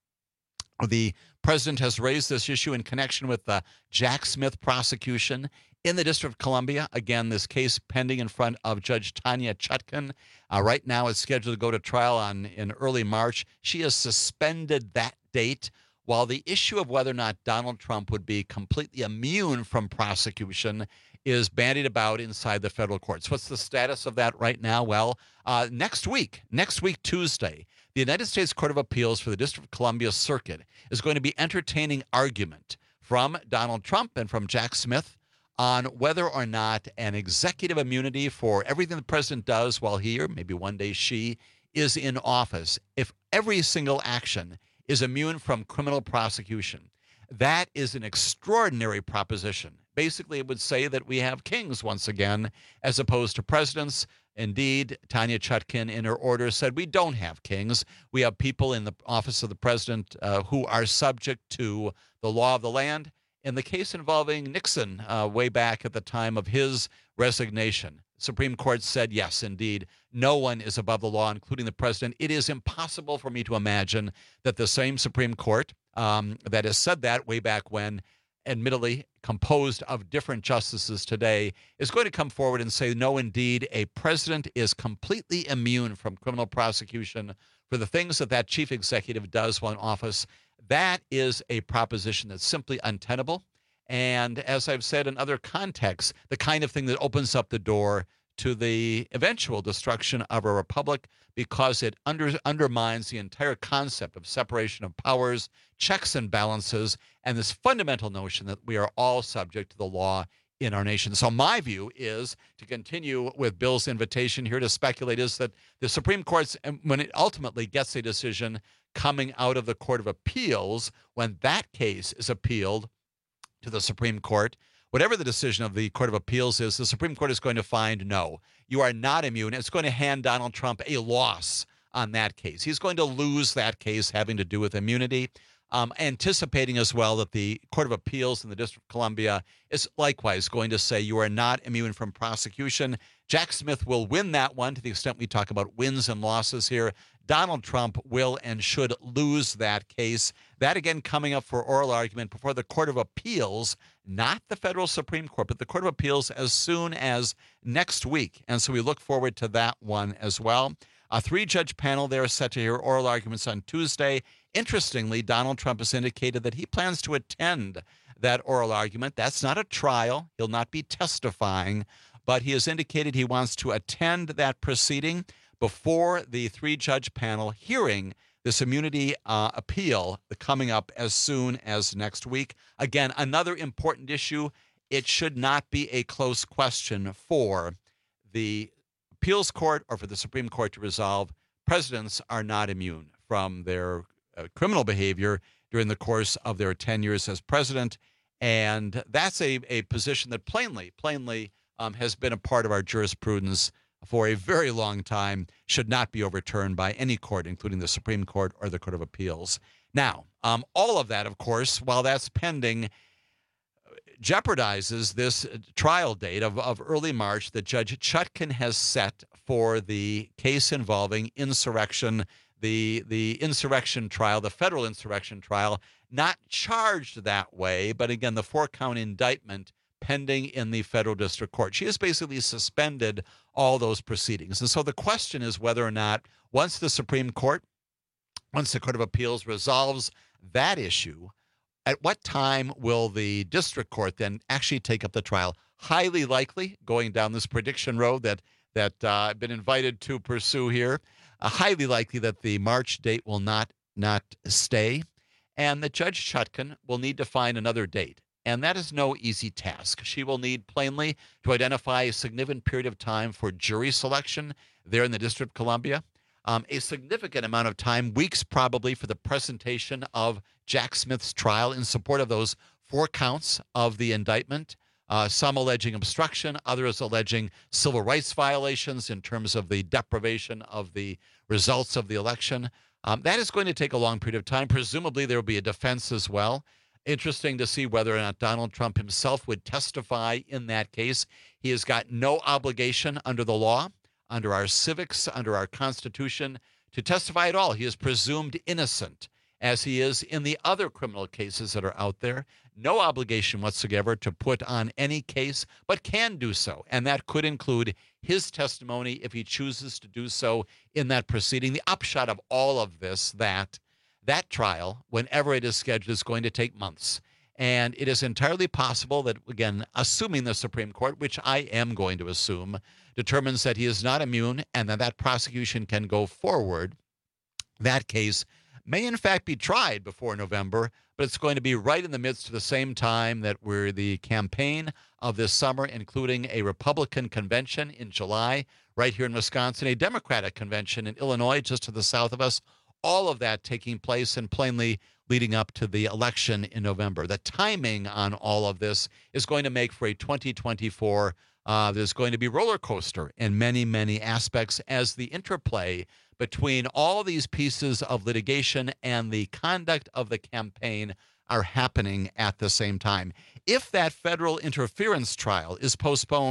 The president has raised this issue in connection with the Jack Smith prosecution in the District of Columbia. Again, this case pending in front of Judge Tanya Chutkan. Uh, right now it's scheduled to go to trial on in early March. She has suspended that date, while the issue of whether or not Donald Trump would be completely immune from prosecution is bandied about inside the federal courts. What's the status of that right now? Well, uh, next week, next week, Tuesday, the United States Court of Appeals for the District of Columbia Circuit is going to be entertaining argument from Donald Trump and from Jack Smith on whether or not an executive immunity for everything the president does while he, or maybe one day she, is in office, if every single action is immune from criminal prosecution. That is an extraordinary proposition. Basically, it would say that we have kings once again, as opposed to presidents. Indeed, Tanya Chutkan in her order said we don't have kings. We have people in the office of the president uh, who are subject to the law of the land. In the case involving Nixon, uh, way back at the time of his resignation, Supreme Court said, yes, indeed, no one is above the law, including the president. It is impossible for me to imagine that the same Supreme Court um, that has said that way back when, admittedly composed of different justices today, is going to come forward and say, no, indeed, a president is completely immune from criminal prosecution for the things that that chief executive does while in office. That is a proposition that's simply untenable. And as I've said in other contexts, the kind of thing that opens up the door to the eventual destruction of a republic, because it under, undermines the entire concept of separation of powers, checks and balances, and this fundamental notion that we are all subject to the law in our nation. So my view is, to continue with Bill's invitation here to speculate, is that the Supreme Court, when it ultimately gets a decision coming out of the Court of Appeals, when that case is appealed to the Supreme Court, whatever the decision of the Court of Appeals is, the Supreme Court is going to find, no, you are not immune. It's going to hand Donald Trump a loss on that case. He's going to lose that case having to do with immunity, um, anticipating as well that the Court of Appeals in the District of Columbia is likewise going to say you are not immune from prosecution. Jack Smith will win that one to the extent we talk about wins and losses here. Donald Trump will and should lose that case. That, again, coming up for oral argument before the Court of Appeals, not the federal Supreme Court, but the Court of Appeals as soon as next week. And so we look forward to that one as well. A three-judge panel there is set to hear oral arguments on Tuesday. Interestingly, Donald Trump has indicated that he plans to attend that oral argument. That's not a trial. He'll not be testifying, but he has indicated he wants to attend that proceeding before the three-judge panel hearing this immunity uh, appeal coming up as soon as next week. Again, another important issue. It should not be a close question for the appeals court or for the Supreme Court to resolve. Presidents are not immune from their uh, criminal behavior during the course of their tenures as president, and that's a, a position that plainly, plainly um, has been a part of our jurisprudence for a very long time, should not be overturned by any court, including the Supreme Court or the Court of Appeals. Now, um, all of that, of course, while that's pending, jeopardizes this trial date of, of early March that Judge Chutkan has set for the case involving insurrection, the, the insurrection trial, the federal insurrection trial, not charged that way, but again, the four-count indictment pending in the federal district court. She has basically suspended all those proceedings. And so the question is whether or not, once the Supreme Court, once the Court of Appeals resolves that issue, at what time will the district court then actually take up the trial? Highly likely, going down this prediction road that, that uh, I've been invited to pursue here, uh, highly likely that the March date will not, not stay, and that Judge Chutkan will need to find another date. And that is no easy task. She will need, plainly, to identify a significant period of time for jury selection there in the District of Columbia, um, a significant amount of time, weeks probably, for the presentation of Jack Smith's trial in support of those four counts of the indictment, uh, some alleging obstruction, others alleging civil rights violations in terms of the deprivation of the results of the election. Um, that is going to take a long period of time. Presumably there will be a defense as well. Interesting to see whether or not Donald Trump himself would testify in that case. He has got no obligation under the law, under our civics, under our Constitution, to testify at all. He is presumed innocent, as he is in the other criminal cases that are out there. No obligation whatsoever to put on any case, but can do so. And that could include his testimony if he chooses to do so in that proceeding. The upshot of all of this, that That trial, whenever it is scheduled, is going to take months. And it is entirely possible that, again, assuming the Supreme Court, which I am going to assume, determines that he is not immune and that that prosecution can go forward, that case may in fact be tried before November, but it's going to be right in the midst of the same time that we're the campaign of this summer, including a Republican convention in July right here in Wisconsin, a Democratic convention in Illinois just to the south of us, all of that taking place and plainly leading up to the election in November. The timing on all of this is going to make for a twenty twenty-four, uh, there's going to be roller coaster in many, many aspects as the interplay between all these pieces of litigation and the conduct of the campaign are happening at the same time. If that federal interference trial is postponed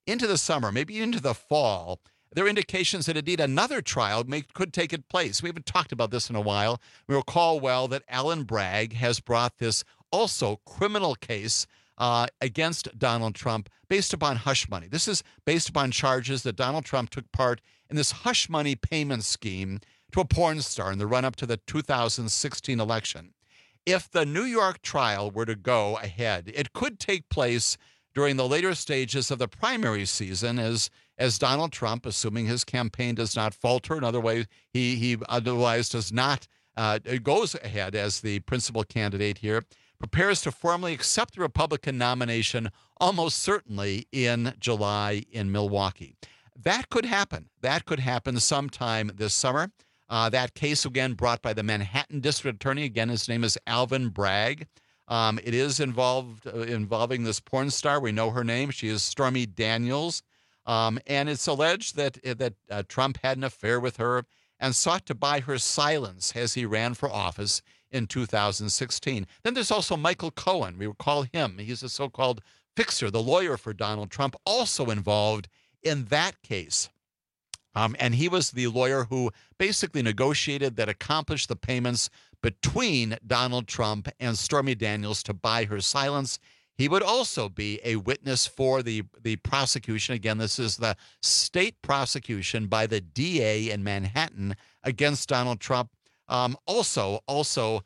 into the summer, maybe into the fall, there are indications that indeed another trial may, could take place. We haven't talked about this in a while. We recall well that Alvin Bragg has brought this also criminal case uh, against Donald Trump based upon hush money. This is based upon charges that Donald Trump took part in this hush money payment scheme to a porn star in the run-up to the two thousand sixteen election. If the New York trial were to go ahead, it could take place during the later stages of the primary season as as Donald Trump, assuming his campaign does not falter, in other ways, he, he otherwise does not, uh, goes ahead as the principal candidate here, prepares to formally accept the Republican nomination almost certainly in July in Milwaukee. That could happen. That could happen sometime this summer. Uh, that case, again, brought by the Manhattan District Attorney. Again, his name is Alvin Bragg. Um, it is involved uh, involving this porn star. We know her name. She is Stormy Daniels. Um, and it's alleged that, that uh, Trump had an affair with her and sought to buy her silence as he ran for office in two thousand sixteen. Then there's also Michael Cohen. We recall him. He's a so-called fixer, the lawyer for Donald Trump, also involved in that case. Um, and he was the lawyer who basically negotiated that accomplished the payments between Donald Trump and Stormy Daniels to buy her silence. He would also be a witness for the, the prosecution. Again, this is the state prosecution by the D A in Manhattan against Donald Trump. Um, also, also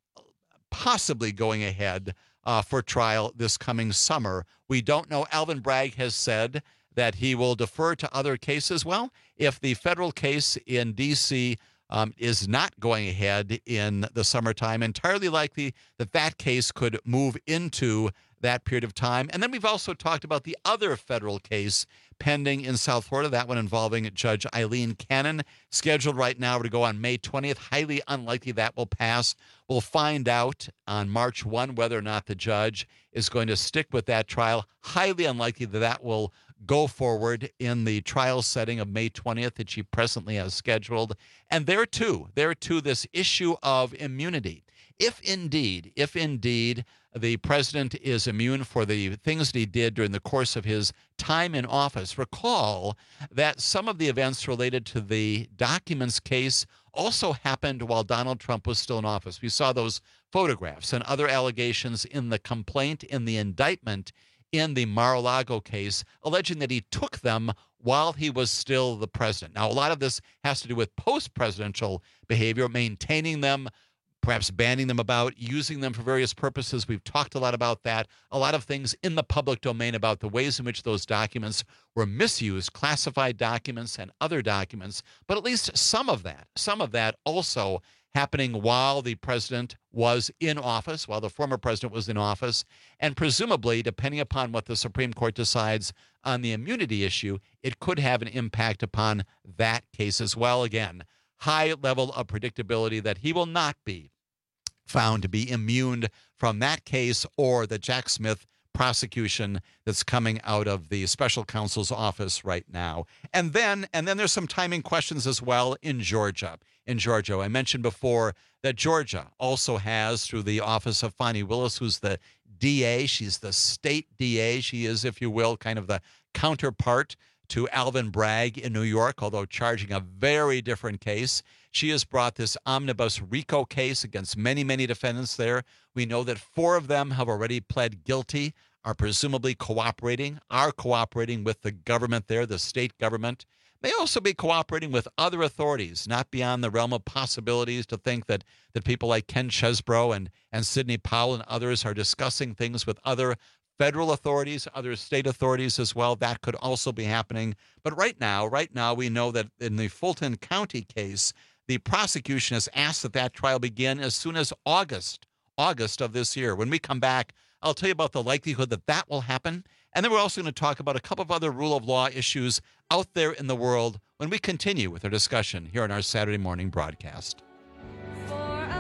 possibly going ahead uh, for trial this coming summer. We don't know. Alvin Bragg has said that he will defer to other cases. Well, if the federal case in D C um, is not going ahead in the summertime, entirely likely that that case could move into that period of time. And then we've also talked about the other federal case pending in South Florida, that one involving Judge Eileen Cannon, scheduled right now to go on May twentieth. Highly unlikely that will pass. We'll find out on March first whether or not the judge is going to stick with that trial. Highly unlikely that that will go forward in the trial setting of May twentieth that she presently has scheduled. And there too, there too, this issue of immunity. If indeed, if indeed the president is immune for the things that he did during the course of his time in office, recall that some of the events related to the documents case also happened while Donald Trump was still in office. We saw those photographs and other allegations in the complaint, in the indictment, in the Mar-a-Lago case, alleging that he took them while he was still the president. Now, a lot of this has to do with post-presidential behavior, maintaining them, perhaps banning them about, using them for various purposes. We've talked a lot about that. A lot of things in the public domain about the ways in which those documents were misused, classified documents and other documents. But at least some of that, some of that also happening while the president was in office, while the former president was in office. And presumably, depending upon what the Supreme Court decides on the immunity issue, it could have an impact upon that case as well. Again, high level of predictability that he will not be found to be immune from that case or the Jack Smith prosecution that's coming out of the special counsel's office right now. And then and then there's some timing questions as well in Georgia. In Georgia, I mentioned before that Georgia also has, through the office of Fani Willis, who's the D A, she's the state D A. She is, if you will, kind of the counterpart to Alvin Bragg in New York, although charging a very different case. She has brought this omnibus RICO case against many, many defendants there. We know that four of them have already pled guilty, are presumably cooperating, are cooperating with the government there, the state government. May also be cooperating with other authorities, not beyond the realm of possibilities to think that, that people like Ken Chesebro and, and Sidney Powell and others are discussing things with other federal authorities, other state authorities as well. That could also be happening. But right now, right now, we know that in the Fulton County case, the prosecution has asked that that trial begin as soon as August, August of this year. When we come back, I'll tell you about the likelihood that that will happen. And then we're also going to talk about a couple of other rule of law issues out there in the world when we continue with our discussion here on our Saturday morning broadcast. For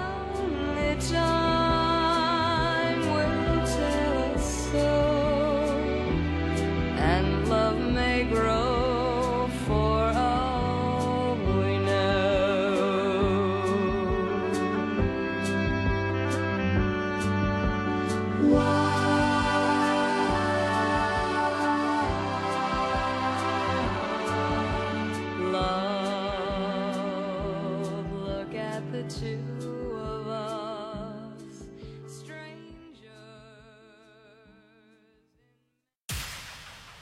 only time will tell us so, and love may grow for all we know. Why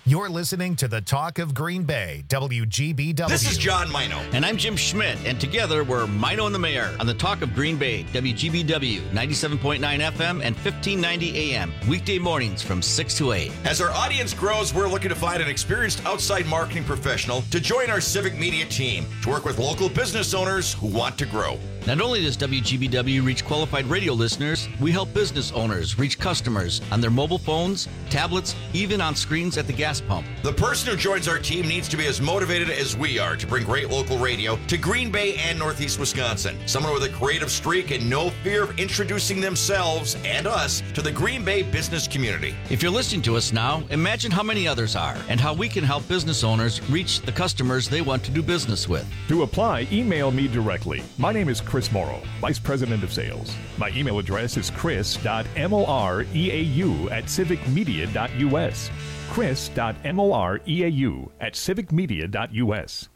You're listening to the Talk of Green Bay, W G B W. This is John Mino. And I'm Jim Schmidt. And together we're Mino and the Mayor on the Talk of Green Bay, W G B W, ninety-seven point nine F M and fifteen ninety A M. Weekday mornings from six to eight. As our audience grows, we're looking to find an experienced outside marketing professional to join our civic media team to work with local business owners who want to grow. Not only does W G B W reach qualified radio listeners, we help business owners reach customers on their mobile phones, tablets, even on screens at the gas pump. The person who joins our team needs to be as motivated as we are to bring great local radio to Green Bay and Northeast Wisconsin. Someone with a creative streak and no fear of introducing themselves and us to the Green Bay business community. If you're listening to us now, imagine how many others are and how we can help business owners reach the customers they want to do business with. To apply, email me directly. My name is Chris Morrow, Vice President of Sales. My email address is chris.moreau at civicmedia.us. chris.moreau at civicmedia.us.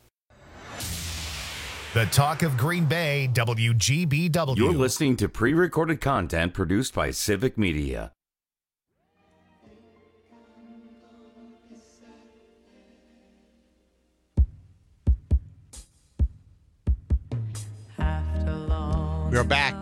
The Talk of Green Bay, W G B W. You're listening to pre-recorded content produced by Civic Media. We are back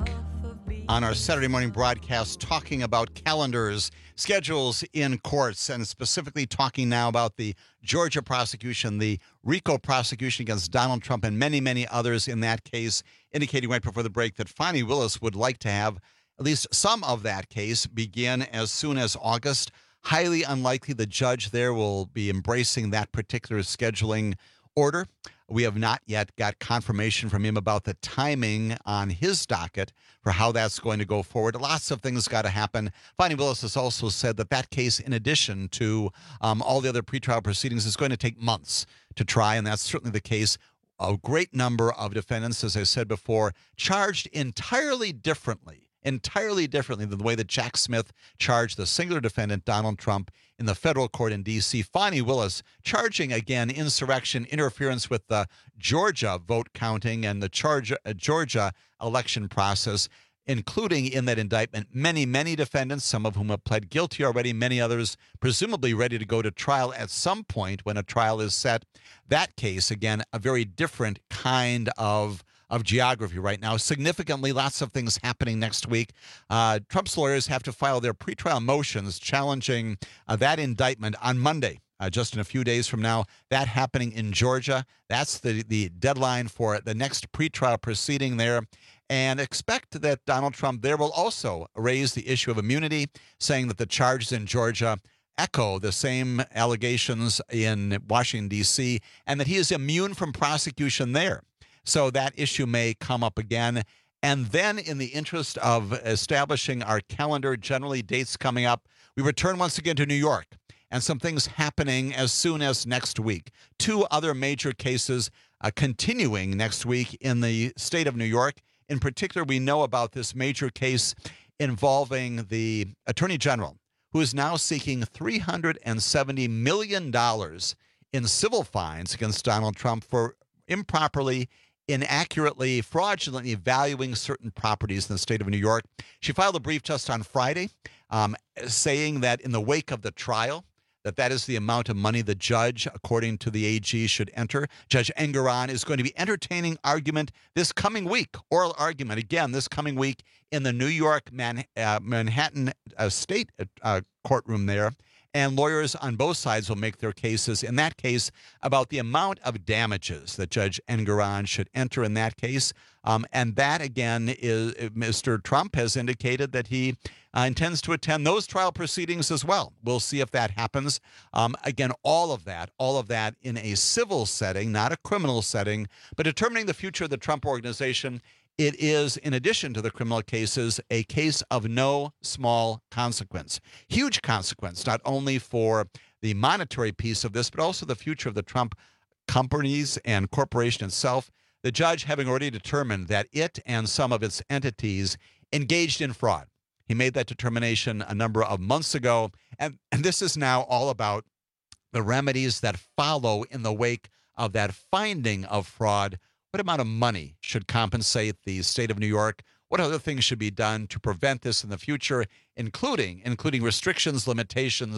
on our Saturday morning broadcast talking about calendars, schedules in courts, and specifically talking now about the Georgia prosecution, the RICO prosecution against Donald Trump and many, many others in that case, indicating right before the break that Fani Willis would like to have at least some of that case begin as soon as August. Highly unlikely the judge there will be embracing that particular scheduling order. We have not yet got confirmation from him about the timing on his docket for how that's going to go forward. Lots of things got to happen. Fani Willis has also said that that case, in addition to um, all the other pretrial proceedings, is going to take months to try, and that's certainly the case. A great number of defendants, as I said before, charged entirely differently. entirely differently than the way that Jack Smith charged the singular defendant, Donald Trump, in the federal court in D C Fani Willis charging, again, insurrection, interference with the Georgia vote counting and the Georgia, uh, Georgia election process, including in that indictment many, many defendants, some of whom have pled guilty already, many others presumably ready to go to trial at some point when a trial is set. That case, again, a very different kind of of geography right now. Significantly, lots of things happening next week. Uh, Trump's lawyers have to file their pretrial motions challenging uh, that indictment on Monday, uh, just in a few days from now. That happening in Georgia. That's the, the deadline for the next pretrial proceeding there. And expect that Donald Trump there will also raise the issue of immunity, saying that the charges in Georgia echo the same allegations in Washington, D C, and that he is immune from prosecution there. So that issue may come up again. And then, in the interest of establishing our calendar, generally dates coming up, we return once again to New York and some things happening as soon as next week. Two other major cases uh, continuing next week in the state of New York. In particular, we know about this major case involving the Attorney General, who is now seeking three hundred seventy million dollars in civil fines against Donald Trump for improperly, inaccurately, fraudulently valuing certain properties in the state of New York. She filed a brief just on Friday um, saying that in the wake of the trial, that that is the amount of money the judge, according to the A G, should enter. Judge Engoron is going to be entertaining argument this coming week, oral argument, again, this coming week in the New York Man- uh, Manhattan uh, State uh, courtroom there. And lawyers on both sides will make their cases, in that case, about the amount of damages that Judge Engoron should enter in that case. Um, and that, again, is Mister Trump has indicated that he uh, intends to attend those trial proceedings as well. We'll see if that happens. Um, again, all of that, all of that in a civil setting, not a criminal setting, but determining the future of the Trump Organization. It is, in addition to the criminal cases, a case of no small consequence. Huge consequence, not only for the monetary piece of this, but also the future of the Trump companies and corporation itself. The judge having already determined that it and some of its entities engaged in fraud. He made that determination a number of months ago, and, and this is now all about the remedies that follow in the wake of that finding of fraud. What amount of money should compensate the state of New York? What other things should be done to prevent this in the future, including including restrictions, limitations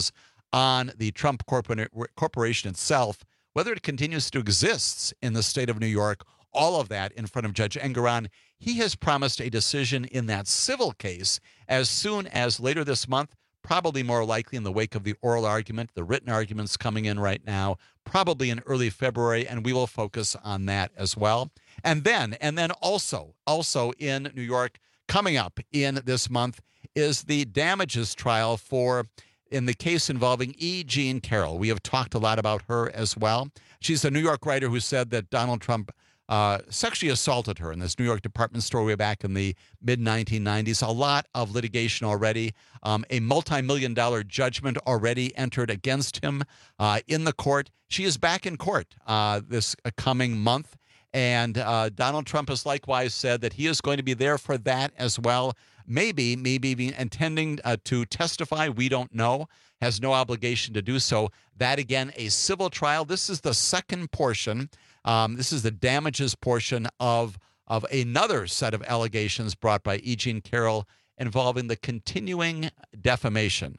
on the Trump corpor- Corporation itself, whether it continues to exist in the state of New York, all of that in front of Judge Engoron. He has promised a decision in that civil case as soon as later this month, probably more likely in the wake of the oral argument, the written arguments coming in right now, probably in early February, and we will focus on that as well. And then, and then also, also in New York, coming up in this month is the damages trial for, in the case involving E. Jean Carroll. We have talked a lot about her as well. She's a New York writer who said that Donald Trump uh, sexually assaulted her in this New York department store way back in the mid nineteen nineties. A lot of litigation already. Um, a multi-million dollar judgment already entered against him uh, in the court. She is back in court uh, this uh, coming month. And uh, Donald Trump has likewise said that he is going to be there for that as well. Maybe, maybe intending uh, to testify. We don't know. Has no obligation to do so. That, again, a civil trial. This is the second portion. Um, this is the damages portion of, of another set of allegations brought by E. Jean Carroll involving the continuing defamation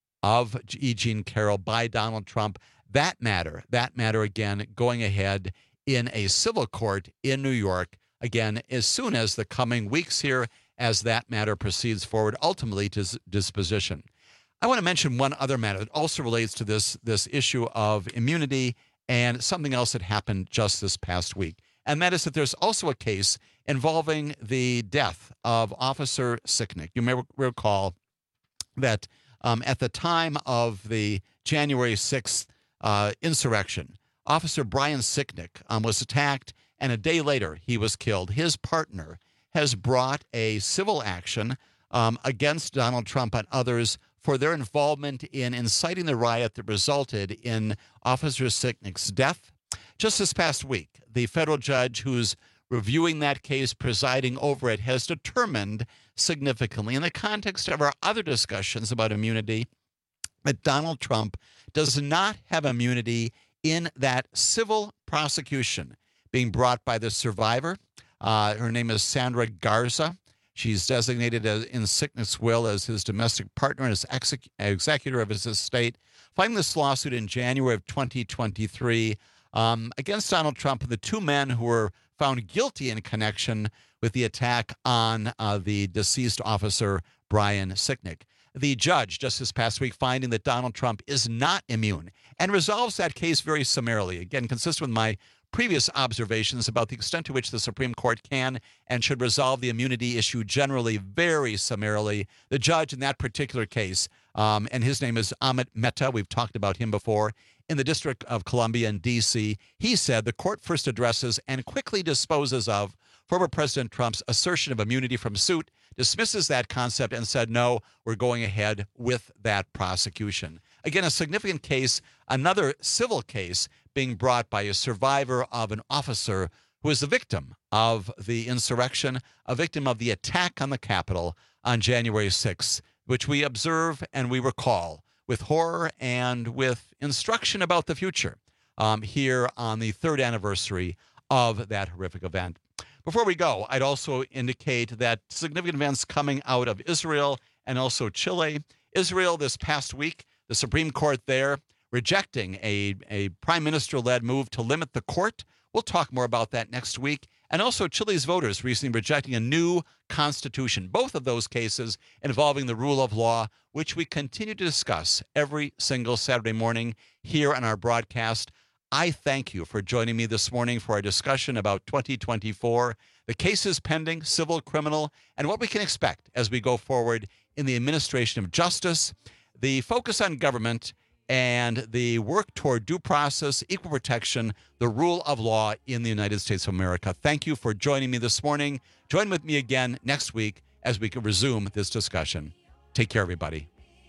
of E. Jean Carroll by Donald Trump. That matter, that matter, again, going ahead in a civil court in New York, again, as soon as the coming weeks here, as that matter proceeds forward, ultimately to disposition. I want to mention one other matter that also relates to this, this issue of immunity and something else that happened just this past week. And that is that there's also a case involving the death of Officer Sicknick. You may recall that um, at the time of the January sixth uh, insurrection, Officer Brian Sicknick um, was attacked, and a day later he was killed. His partner has brought a civil action um, against Donald Trump and others for their involvement in inciting the riot that resulted in Officer Sicknick's death. Just this past week, the federal judge who's reviewing that case, presiding over it, has determined significantly, in the context of our other discussions about immunity, that Donald Trump does not have immunity in that civil prosecution being brought by the survivor. Uh, her name is Sandra Garza. She's designated as, in Sicknick's will as his domestic partner and as exec- executor of his estate, filing this lawsuit in January of twenty twenty-three um, against Donald Trump and the two men who were found guilty in connection with the attack on uh, the deceased officer, Brian Sicknick. The judge just this past week finding that Donald Trump is not immune and resolves that case very summarily, again, consistent with my previous observations about the extent to which the Supreme Court can and should resolve the immunity issue generally very summarily. The judge in that particular case, um, and his name is Amit Mehta, we've talked about him before, in the District of Columbia in D C, he said the court first addresses and quickly disposes of former President Trump's assertion of immunity from suit, dismisses that concept and said, no, we're going ahead with that prosecution. Again, a significant case, another civil case being brought by a survivor of an officer who was the victim of the insurrection, a victim of the attack on the Capitol on January sixth, which we observe and we recall with horror and with instruction about the future um, here on the third anniversary of that horrific event. Before we go, I'd also indicate that significant events coming out of Israel and also Chile. Israel this past week, the Supreme Court there rejecting a, a prime minister-led move to limit the court. We'll talk more about that next week. And also Chile's voters recently rejecting a new constitution. Both of those cases involving the rule of law, which we continue to discuss every single Saturday morning here on our broadcast. I thank you for joining me this morning for our discussion about twenty twenty-four, the cases pending, civil, criminal, and what we can expect as we go forward in the administration of justice, the focus on government, and the work toward due process, equal protection, the rule of law in the United States of America. Thank you for joining me this morning. Join with me again next week as we can resume this discussion. Take care, everybody.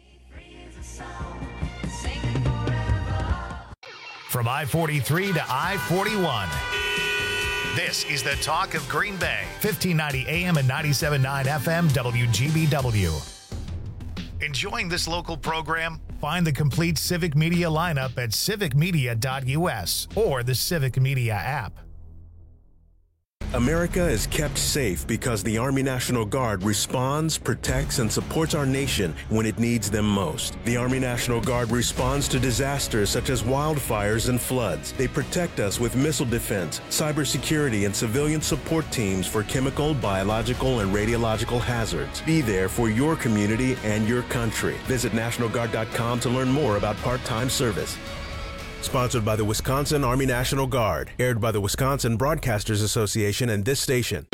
From I forty-three to I forty-one. This is the Talk of Green Bay, fifteen ninety A M and ninety-seven point nine F M W G B W. Enjoying this local program? Find the complete Civic Media lineup at civic media dot U S or the Civic Media app. America is kept safe because the Army National Guard responds, protects, and supports our nation when it needs them most. The Army National Guard responds to disasters such as wildfires and floods. They protect us with missile defense, cybersecurity, and civilian support teams for chemical, biological, and radiological hazards. Be there for your community and your country. Visit National Guard dot com to learn more about part-time service. Sponsored by the Wisconsin Army National Guard. Aired by the Wisconsin Broadcasters Association and this station.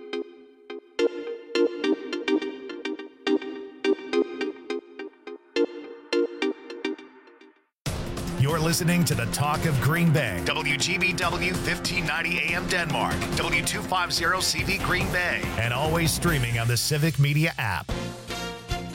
You're listening to the Talk of Green Bay. W G B W fifteen ninety A M Denmark. W two fifty C V Green Bay. And always streaming on the Civic Media app.